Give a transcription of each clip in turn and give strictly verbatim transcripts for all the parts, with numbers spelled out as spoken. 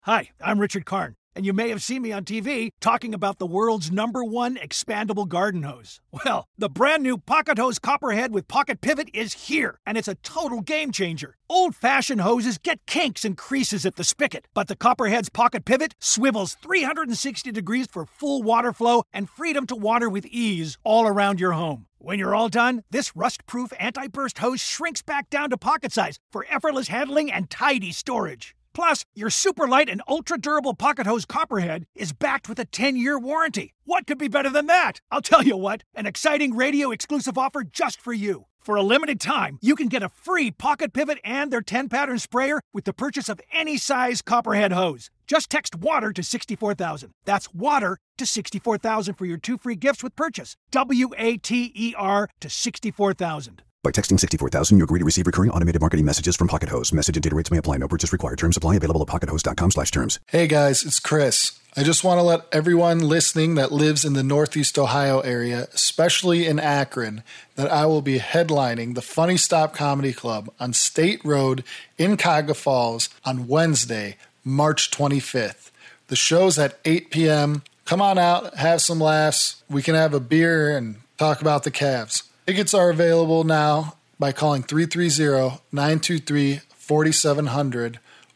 Hi, I'm Richard Karn, and you may have seen me on T V talking about the world's number one expandable garden hose. Well, the brand new Pocket Hose Copperhead with Pocket Pivot is here, and it's a total game changer. Old-fashioned hoses get kinks and creases at the spigot, but the Copperhead's Pocket Pivot swivels three hundred sixty degrees for full water flow and freedom to water with ease all around your home. When you're all done, this rust-proof anti-burst hose shrinks back down to pocket size for effortless handling and tidy storage. Plus, your super light and ultra-durable Pocket Hose Copperhead is backed with a ten-year warranty. What could be better than that? I'll tell you what, an exciting radio-exclusive offer just for you. For a limited time, you can get a free Pocket Pivot and their ten-pattern sprayer with the purchase of any size Copperhead hose. Just text WATER to sixty-four thousand. That's WATER to sixty-four thousand for your two free gifts with purchase. W A T E R to sixty-four thousand. By texting sixty-four thousand, you agree to receive recurring automated marketing messages from Pocket Hose. Message and data rates may apply. No purchase required. Terms apply. Available at pockethose.com slash terms. Hey guys, it's Chris. I just want to let everyone listening that lives in the Northeast Ohio area, especially in Akron, that I will be headlining the Funny Stop Comedy Club on State Road in Cuyahoga Falls on Wednesday, March twenty-fifth. The show's at eight p.m. Come on out, have some laughs. We can have a beer and talk about the Cavs. Tickets are available now by calling three three zero, nine two three, four seven zero zero,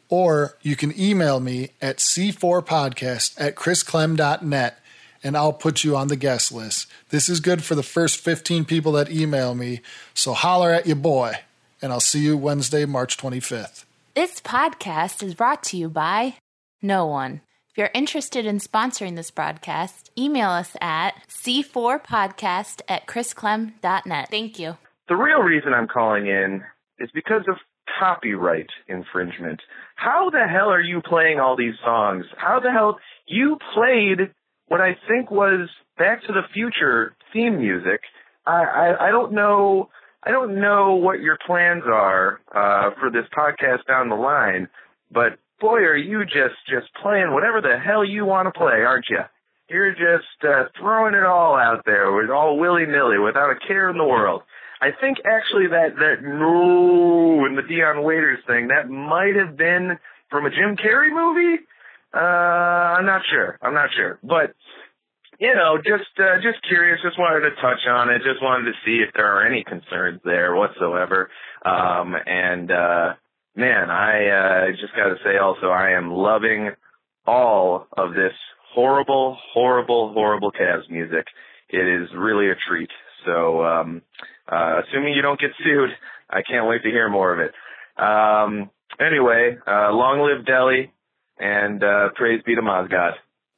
or you can email me at c four podcast at chris clem dot net, and I'll put you on the guest list. This is good for the first fifteen people that email me, so holler at your boy, and I'll see you Wednesday, March twenty-fifth. This podcast is brought to you by no one. If you're interested in sponsoring this broadcast, email us at c four podcast at chris clem dot net. Thank you. The real reason I'm calling in is because of copyright infringement. How the hell are you playing all these songs? How the hell you played what I think was Back to the Future theme music? I, I, I don't know. I don't know what your plans are uh, for this podcast down the line, but boy, are you just, just playing whatever the hell you want to play, aren't you? You're just uh, throwing it all out there with all willy-nilly without a care in the world. I think actually that, that no in the Dion Waiters thing, that might have been from a Jim Carrey movie? Uh, I'm not sure. I'm not sure. But, you know, just uh, just curious, just wanted to touch on it, just wanted to see if there are any concerns there whatsoever. Um, and, uh, Man, I uh, just got to say also I am loving all of this horrible, horrible, horrible Cavs music. It is really a treat. So um, uh, assuming you don't get sued, I can't wait to hear more of it. Um, anyway, uh, long live Delhi, and uh, praise be to Mozgod.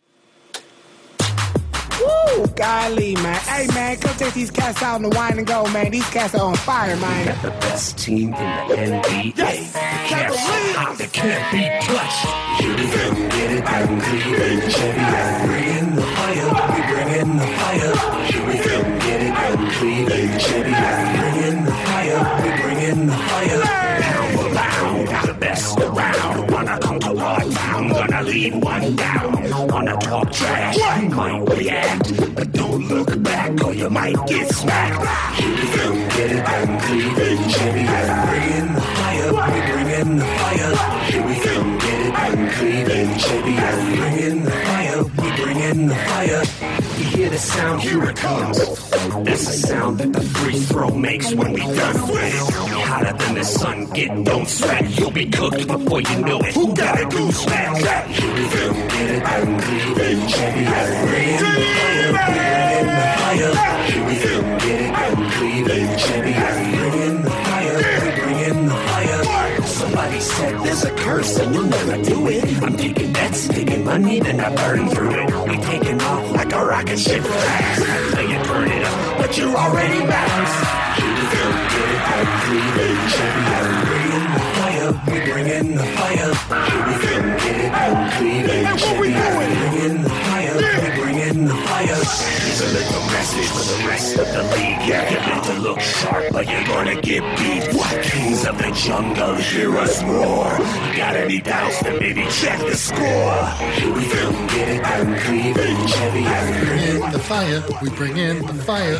Woo, golly, man. Hey, man, come take these cats out in the wine and go, man. These cats are on fire, man. Got the best team in the N B A. Yes. The Cavs so hot they can't be touched. Here we go, get it down, Cleveland, Chevy, and bring in the fire. We bring in the fire. Here we go, get it down, Cleveland, Chevy, and bring in the fire. We bring in the fire. Pound for pound, the best around. Wanna come to our town, gonna leave one down. Wanna talk trash, might react, but don't look back or you might get smacked. Here we go, get it down, Cleveland, Chevy, and bring in the fire. We bring in the fire. Here we go, get it down, Cleveland, Chevy, and bring in the fire. We bring in the fire. You hear the sound, here it comes. That's the sound that the free throw makes when we done with it. Hotter than the sun, get don't sweat. You'll be cooked before you know it. Who got a goose back? Here we go, get it down, Cleveland, Chevy, and bring in the fire. Bring in the fire. Here we go, get it down, Cleveland, Chevy, and bring in the fire. We bring in the fire. Somebody said there's a curse and you'll never do it. I'm taking bets, taking money, then I burn through it. We taking off like a rocket ship fast. I play it, turn it up, but you're already bounced. Here we go, get it down, Cleveland, Chevy, and bring in the fire. We bring in the fire. Here we go, get it down, Cleveland, Chevy, and bring in the fire. We bring in the fire. Here's a little message for the rest of the league. Yeah, you're meant to look sharp, but you're gonna get beat. What kings of the jungle, hear us roar. You got any doubts, then maybe check the score. Here we go, get it down, Cleveland, Chevy, and Bring in the fire, we bring in the fire.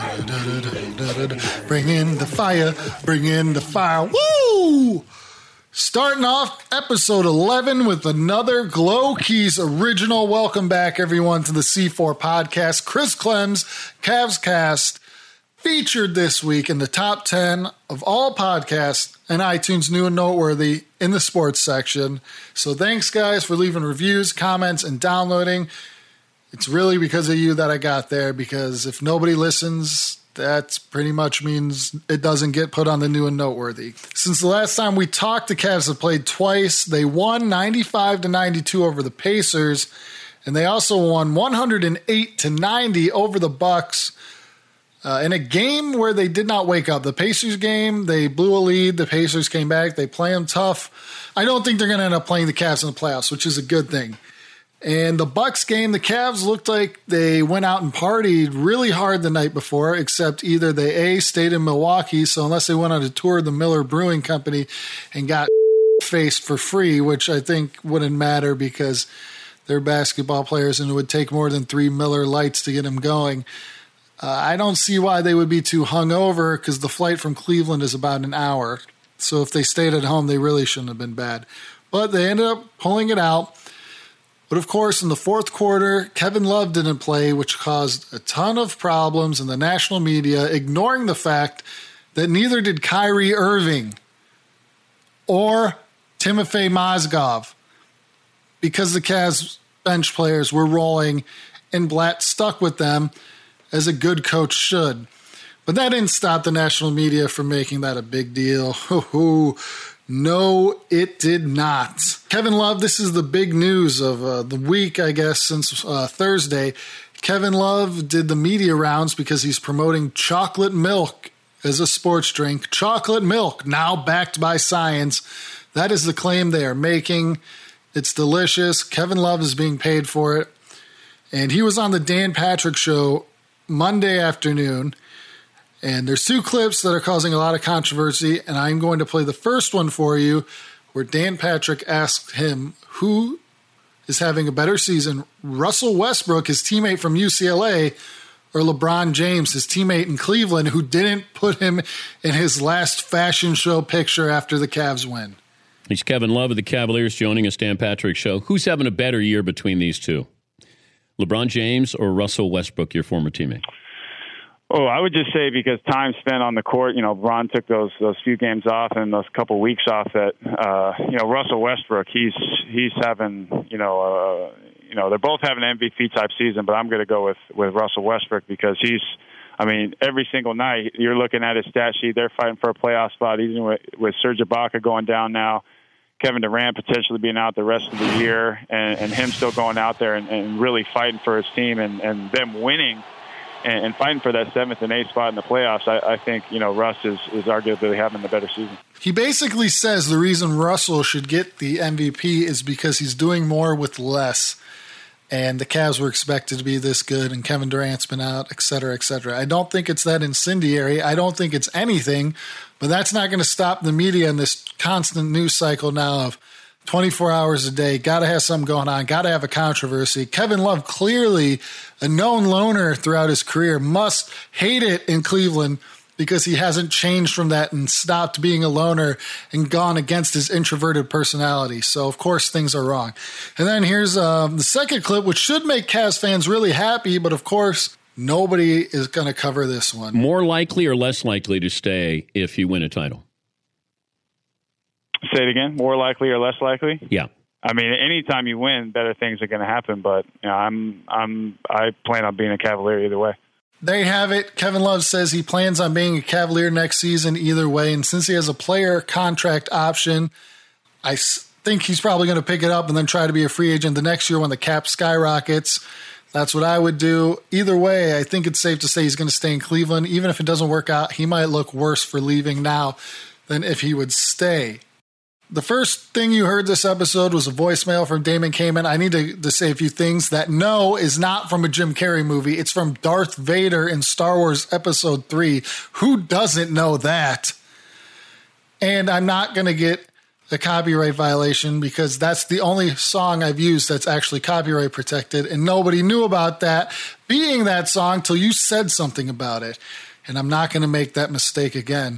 Bring in the fire, bring in the fire. Woo! Starting off episode eleven with another Glow Keys original. Welcome back, everyone, to the C four podcast. Chris Clem's Cavs Cast featured this week in the top ten of all podcasts and iTunes New and Noteworthy in the sports section. So thanks, guys, for leaving reviews, comments, and downloading. It's really because of you that I got there, because if nobody listens, that pretty much means it doesn't get put on the New and Noteworthy. Since the last time we talked, the Cavs have played twice. They won ninety-five to ninety-two over the Pacers, and they also won one hundred eight to ninety over the Bucks uh, in a game where they did not wake up. The Pacers game, they blew a lead. The Pacers came back. They play them tough. I don't think they're going to end up playing the Cavs in the playoffs, which is a good thing. And the Bucks game, the Cavs looked like they went out and partied really hard the night before, except either they A, stayed in Milwaukee, so unless they went on a tour of the Miller Brewing Company and got faced for free, which I think wouldn't matter because they're basketball players and it would take more than three Miller Lights to get them going. Uh, I don't see why they would be too hungover because the flight from Cleveland is about an hour. So if they stayed at home, they really shouldn't have been bad. But they ended up pulling it out. But, of course, in the fourth quarter, Kevin Love didn't play, which caused a ton of problems in the national media, ignoring the fact that neither did Kyrie Irving or Timofey Mozgov, because the Cavs bench players were rolling and Blatt stuck with them as a good coach should. But that didn't stop the national media from making that a big deal. No, it did not. Kevin Love, this is the big news of uh, the week, I guess, since uh, Thursday. Kevin Love did the media rounds because he's promoting chocolate milk as a sports drink. Chocolate milk, now backed by science. That is the claim they are making. It's delicious. Kevin Love is being paid for it. And he was on the Dan Patrick Show Monday afternoon. And there's two clips that are causing a lot of controversy, and I'm going to play the first one for you, where Dan Patrick asked him who is having a better season, Russell Westbrook, his teammate from U C L A, or LeBron James, his teammate in Cleveland, who didn't put him in his last fashion show picture after the Cavs win. He's Kevin Love of the Cavaliers joining us, Dan Patrick Show. Who's having a better year between these two? LeBron James or Russell Westbrook, your former teammate? Oh, I would just say because time spent on the court, you know, Ron took those those few games off and those couple weeks off. That uh, you know, Russell Westbrook, he's he's having, you know, uh, you know, they're both having an M V P type season, but I'm going to go with with Russell Westbrook because he's, I mean, every single night you're looking at his stat sheet. They're fighting for a playoff spot, even with, with Serge Ibaka going down now, Kevin Durant potentially being out the rest of the year, and, and him still going out there and, and really fighting for his team and, and them winning. And fighting for that seventh and eighth spot in the playoffs, I, I think, you know, Russ is, is arguably having the better season. He basically says the reason Russell should get the M V P is because he's doing more with less. And the Cavs were expected to be this good, and Kevin Durant's been out, et cetera, et cetera. I don't think it's that incendiary. I don't think it's anything, but that's not going to stop the media in this constant news cycle now of twenty-four hours a day, got to have something going on, got to have a controversy. Kevin Love, clearly a known loner throughout his career, must hate it in Cleveland because he hasn't changed from that and stopped being a loner and gone against his introverted personality. So, of course, things are wrong. And then here's um, the second clip, which should make Cavs fans really happy, but, of course, nobody is going to cover this one. More likely or less likely to stay if you win a title? Say it again. More likely or less likely? Yeah. I mean, anytime you win, better things are going to happen. But you know, I'm, I'm, I plan on being a Cavalier either way. There you have it. Kevin Love says he plans on being a Cavalier next season either way, and since he has a player contract option, I think he's probably going to pick it up and then try to be a free agent the next year when the cap skyrockets. That's what I would do. Either way, I think it's safe to say he's going to stay in Cleveland. Even if it doesn't work out, he might look worse for leaving now than if he would stay. The first thing you heard this episode was a voicemail from Damon Kamen. I need to, to say a few things. That no is not from a Jim Carrey movie. It's from Darth Vader in Star Wars Episode three. Who doesn't know that? And I'm not going to get a copyright violation because that's the only song I've used that's actually copyright protected, and nobody knew about that being that song till you said something about it. And I'm not going to make that mistake again.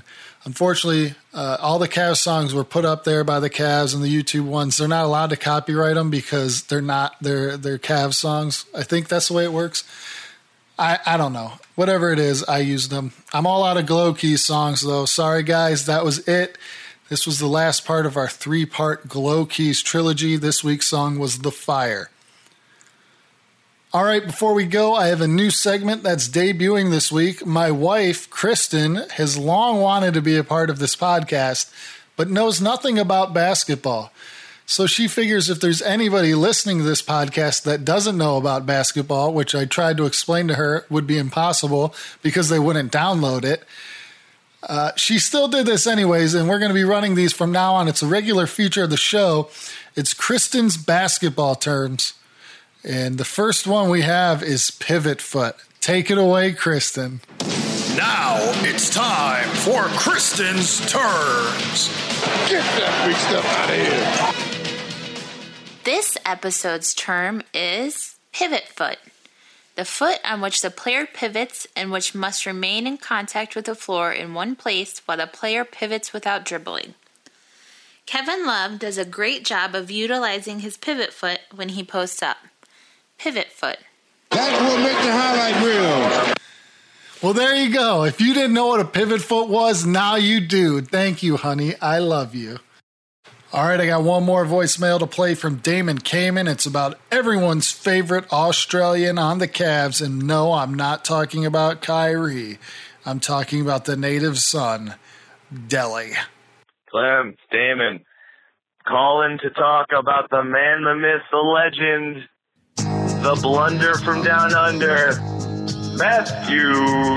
Unfortunately, uh, all the Cavs songs were put up there by the Cavs and the YouTube ones. They're not allowed to copyright them because they're not they're they're Cavs songs. I think that's the way it works. I, I don't know. Whatever it is, I use them. I'm all out of Glow Keys songs, though. Sorry, guys. That was it. This was the last part of our three-part Glow Keys trilogy. This week's song was The Fire. All right, before we go, I have a new segment that's debuting this week. My wife, Kristen, has long wanted to be a part of this podcast, but knows nothing about basketball. So she figures if there's anybody listening to this podcast that doesn't know about basketball, which I tried to explain to her would be impossible because they wouldn't download it, uh, she still did this anyways, and we're going to be running these from now on. It's a regular feature of the show. It's Kristen's basketball terms. And the first one we have is pivot foot. Take it away, Kristen. Now it's time for Kristen's terms. Get that big stuff out of here. This episode's term is pivot foot. The foot on which the player pivots and which must remain in contact with the floor in one place while the player pivots without dribbling. Kevin Love does a great job of utilizing his pivot foot when he posts up. Pivot foot. That will make the highlight reel. Well, there you go. If you didn't know what a pivot foot was, now you do. Thank you, honey. I love you. All right, I got one more voicemail to play from Damon Kamen. It's about everyone's favorite Australian on the Cavs. And no, I'm not talking about Kyrie. I'm talking about the native son, Delly. Clem, Damon, calling to talk about the man, the myth, the legend, the blunder from down under, Matthew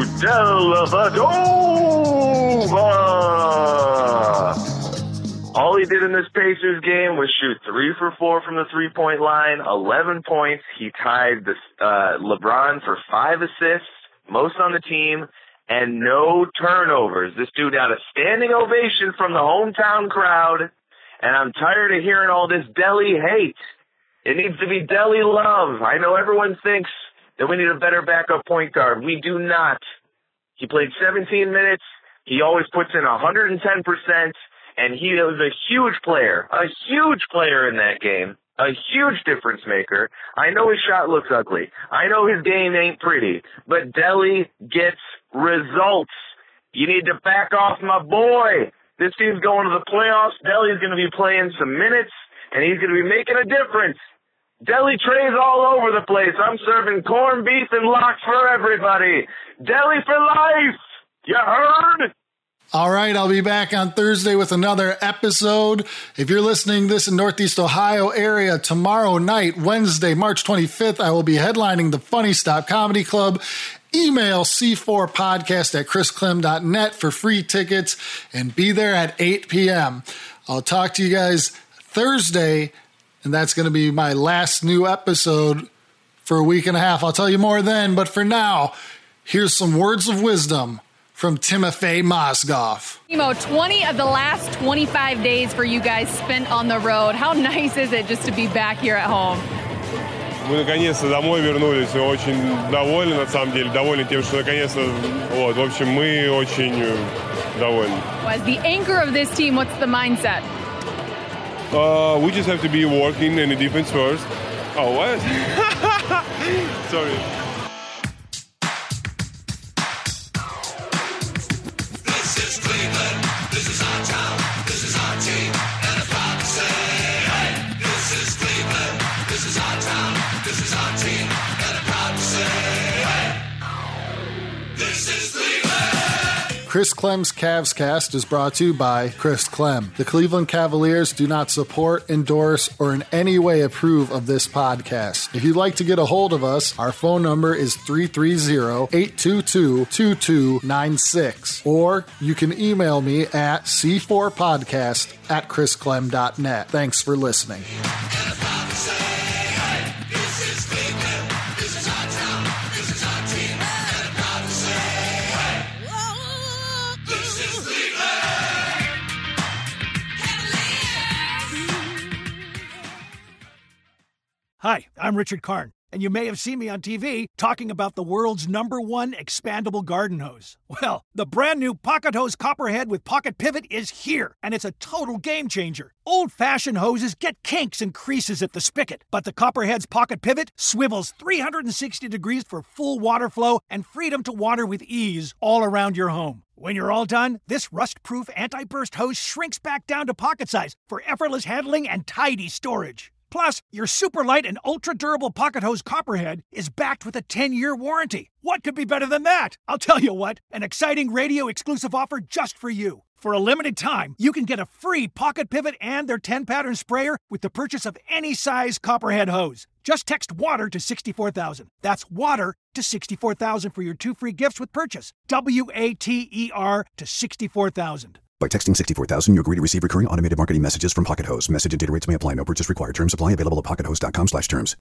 Dellavedova. All he did in this Pacers game was shoot three for four from the three-point line, eleven points. He tied the, uh, LeBron for five assists, most on the team, and no turnovers. This dude got a standing ovation from the hometown crowd, and I'm tired of hearing all this Delly hate. It needs to be Delly love. I know everyone thinks that we need a better backup point guard. We do not. He played seventeen minutes. He always puts in one hundred ten percent. And he was a huge player, a huge player in that game, a huge difference maker. I know his shot looks ugly. I know his game ain't pretty, but Delly gets results. You need to back off my boy. This team's going to the playoffs. Delly's going to be playing some minutes, and he's going to be making a difference. Delly trays all over the place. I'm serving corned beef and lox for everybody. Delly for life. You heard? All right, I'll be back on Thursday with another episode. If you're listening this in Northeast Ohio area, tomorrow night, Wednesday, March twenty-fifth, I will be headlining the Funny Stop Comedy Club. Email c four podcast at chris clem dot net for free tickets and be there at eight p.m. I'll talk to you guys Thursday, and that's going to be my last new episode for a week and a half. I'll tell you more then, but for now, here's some words of wisdom from Timofey Mozgov. Timo, twenty of the last twenty-five days for you guys spent on the road. How nice is it just to be back here at home? Мы наконец-то домой вернулись, очень довольны, на самом деле, довольны тем, что наконец-то, вот, в общем, мы очень довольны. As the anchor of this team, what's the mindset? Uh, we just have to be working in the defense first. Oh, what? Sorry. Chris Clem's Cavs Cast is brought to you by Chris Clem. The Cleveland Cavaliers do not support, endorse, or in any way approve of this podcast. If you'd like to get a hold of us, our phone number is three three zero, eight two two, two two nine six. Or you can email me at c four podcast at chris clem dot net. Thanks for listening. Hi, I'm Richard Karn. and you may have seen me on T V talking about the world's number one expandable garden hose. Well, the brand new Pocket Hose Copperhead with Pocket Pivot is here, and it's a total game changer. Old-fashioned hoses get kinks and creases at the spigot, but the Copperhead's Pocket Pivot swivels three hundred sixty degrees for full water flow and freedom to water with ease all around your home. When you're all done, this rust-proof anti-burst hose shrinks back down to pocket size for effortless handling and tidy storage. Plus, your super light and ultra-durable Pocket Hose Copperhead is backed with a ten-year warranty. What could be better than that? I'll tell you what, an exciting radio-exclusive offer just for you. For a limited time, you can get a free Pocket Pivot and their ten-pattern sprayer with the purchase of any size Copperhead hose. Just text WATER to sixty-four thousand. That's WATER to sixty-four thousand for your two free gifts with purchase. W A T E R to sixty-four thousand. By texting sixty-four thousand, you agree to receive recurring automated marketing messages from Pocket Hose. Message and data rates may apply. No purchase required. Terms apply. Available at pocket hose dot com slash terms.